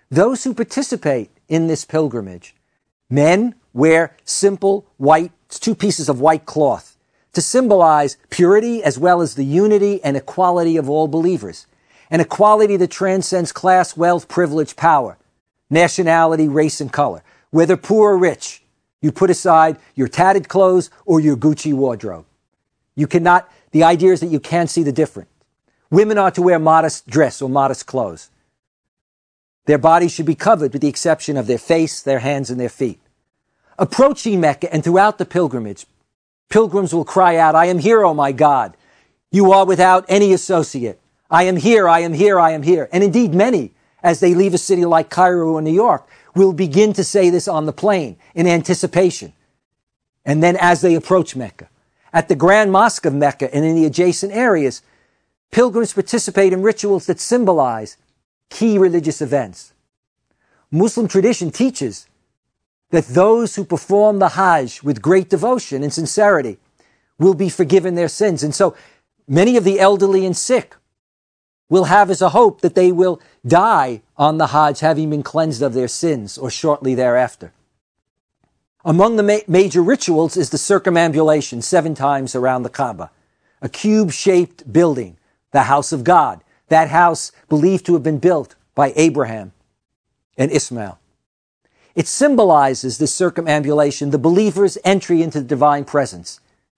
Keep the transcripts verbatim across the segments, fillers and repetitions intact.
Those who participate in this pilgrimage, men wear simple white, two pieces of white cloth to symbolize purity as well as the unity and equality of all believers, an equality that transcends class, wealth, privilege, power, nationality, race, and color. Whether poor or rich, you put aside your tattered clothes or your Gucci wardrobe. You cannot, the idea is that you can't see the difference. Women are to wear modest dress or modest clothes. Their bodies should be covered with the exception of their face, their hands, and their feet. Approaching Mecca and throughout the pilgrimage, pilgrims will cry out, "I am here, O my God. You are without any associate. I am here, I am here, I am here." And indeed, many, as they leave a city like Cairo or New York, will begin to say this on the plane in anticipation. And then as they approach Mecca, at the Grand Mosque of Mecca and in the adjacent areas, pilgrims participate in rituals that symbolize key religious events. Muslim tradition teaches that those who perform the Hajj with great devotion and sincerity will be forgiven their sins. And so many of the elderly and sick will have as a hope that they will die on the Hajj having been cleansed of their sins or shortly thereafter. Among the ma- major rituals is the circumambulation seven times around the Kaaba, a cube-shaped building, the house of God, that house believed to have been built by Abraham and Ismail. It symbolizes this circumambulation, the believer's entry into the divine presence,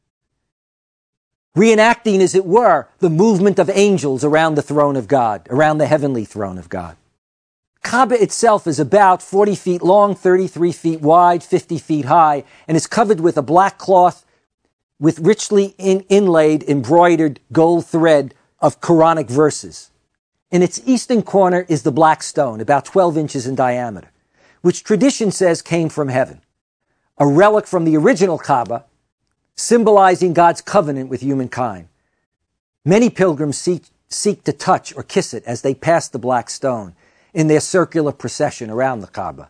reenacting, as it were, the movement of angels around the throne of God, around the heavenly throne of God. Kaaba itself is about forty feet long, thirty-three feet wide, fifty feet high, and is covered with a black cloth with richly in- inlaid, embroidered gold thread of Quranic verses. In its eastern corner is the black stone, about twelve inches in diameter, which tradition says came from heaven, a relic from the original Kaaba, symbolizing God's covenant with humankind. Many pilgrims seek, seek to touch or kiss it as they pass the black stone in their circular procession around the Kaaba.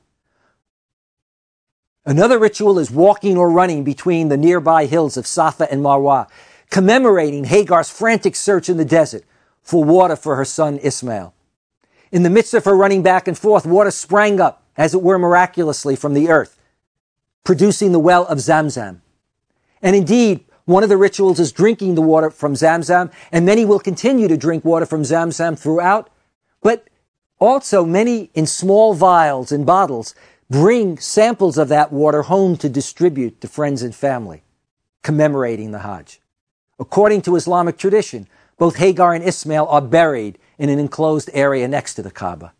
Another ritual is walking or running between the nearby hills of Safa and Marwa, commemorating Hagar's frantic search in the desert for water for her son Ismail. In the midst of her running back and forth, water sprang up, as it were miraculously, from the earth, producing the well of Zamzam. And indeed, one of the rituals is drinking the water from Zamzam, and many will continue to drink water from Zamzam throughout. But also, many in small vials and bottles bring samples of that water home to distribute to friends and family, commemorating the Hajj. According to Islamic tradition, both Hagar and Ismail are buried in an enclosed area next to the Kaaba.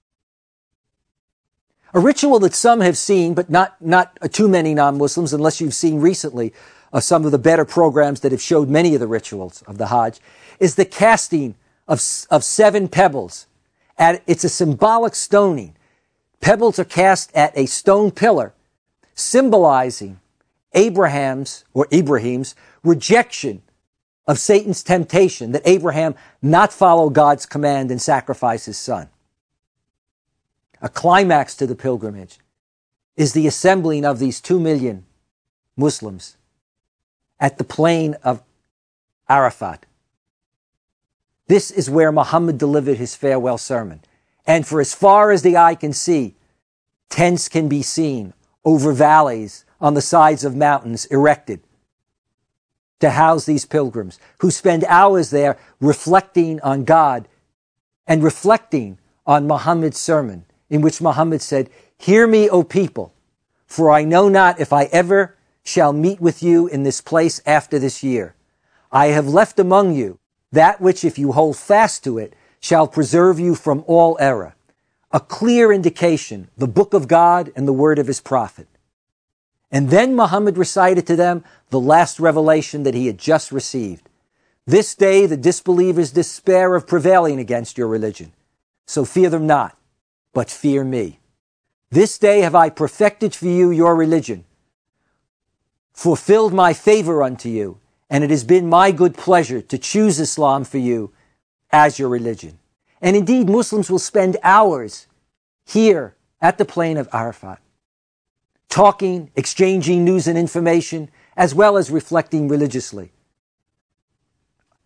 A ritual that some have seen, but not, not too many non-Muslims, unless you've seen recently uh, some of the better programs that have showed many of the rituals of the Hajj, is the casting of, of seven pebbles. At, it's a symbolic stoning. Pebbles are cast at a stone pillar, symbolizing Abraham's, or Ibrahim's, rejection of Satan's temptation that Abraham not follow God's command and sacrifice his son. A climax to the pilgrimage is the assembling of these two million Muslims at the plain of Arafat. This is where Muhammad delivered his farewell sermon. And for as far as the eye can see, tents can be seen over valleys on the sides of mountains erected to house these pilgrims who spend hours there reflecting on God and reflecting on Muhammad's sermon, in which Muhammad said, "Hear me, O people, for I know not if I ever shall meet with you in this place after this year. I have left among you that which, if you hold fast to it, shall preserve you from all error." A clear indication, the book of God and the word of his prophet. And then Muhammad recited to them the last revelation that he had just received. "This day the disbelievers despair of prevailing against your religion. So fear them not, but fear me. This day have I perfected for you your religion, fulfilled my favor unto you, and it has been my good pleasure to choose Islam for you as your religion." And indeed, Muslims will spend hours here at the plain of Arafat, talking, exchanging news and information, as well as reflecting religiously.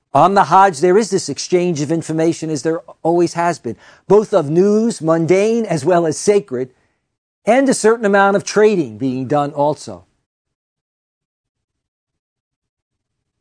On the Hajj, there is this exchange of information as there always has been, both of news, mundane, as well as sacred, and a certain amount of trading being done also.